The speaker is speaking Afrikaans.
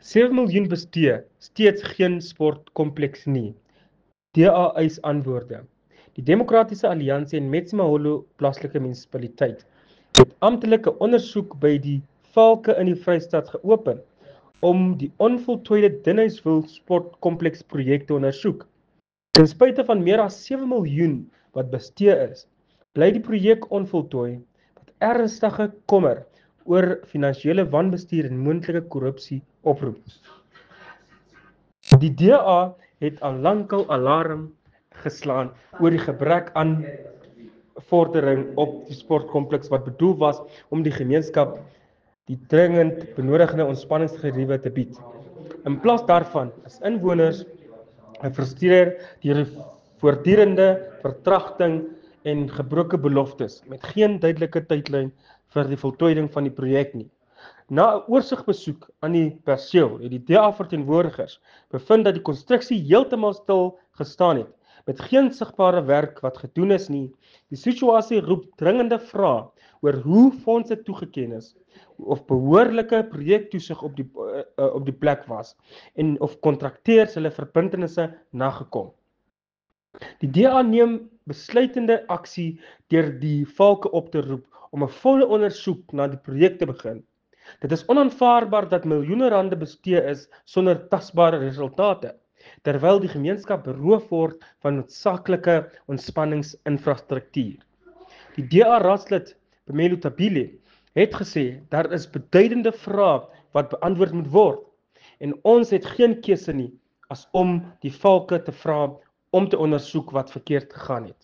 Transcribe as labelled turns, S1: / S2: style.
S1: 7 miljoen bestee, steeds geen sportkompleks nie. DA eis antwoorde. Die Demokratiese Alliansie en Metsimaholo plaaslike munisipaliteit het amptelike ondersoek by die Valke in die Vrystaat geopen om die onvoltooide Denysville sportkompleks projek te ondersoek. Ten spyte van meer as 7 miljoen wat bestee is, bly die projek onvoltooi wat ernstige kommer oor finansiële wanbestuur en moontlike korrupsie oproep. Die DA het al lankal alarm geslaan oor die gebrek aan vordering op die sportkompleks wat bedoel was om die gemeenskap die dringend benodigde ontspanningsgeriewe te bied. In plaas daarvan is inwoners gefrustreer deur die voortdurende vertragting en gebroke beloftes met geen duidelike tydlyn vir die voltooiding van die projek nie. Na 'n oorsigbesoek aan die perseel het die DA-verteenwoordigers bevind dat die konstruksie heeltemal stil gestaan het, met geen sigbare werk wat gedoen is nie. Die situasie roep dringende vrae oor hoe fondse toegeken is, of behoorlike projektoesig op die plek was en of kontrakteurs hulle verbintenisse nagekom. Die DA neem besluitende aksie deur die Valke op te roep om 'n volle ondersoek na die projek te begin. Dit is onaanvaarbaar dat miljoene rande bestee is sonder tasbare resultate, terwyl die gemeenskap beroof word van noodsaaklike ontspanningsinfrastruktuur. Die DA-raadslid Pamelo Tabile het gesê daar is beduidende vrae wat beantwoord moet word en ons het geen keuse nie as om die Valke te vra om te ondersoek wat verkeerd gegaan het.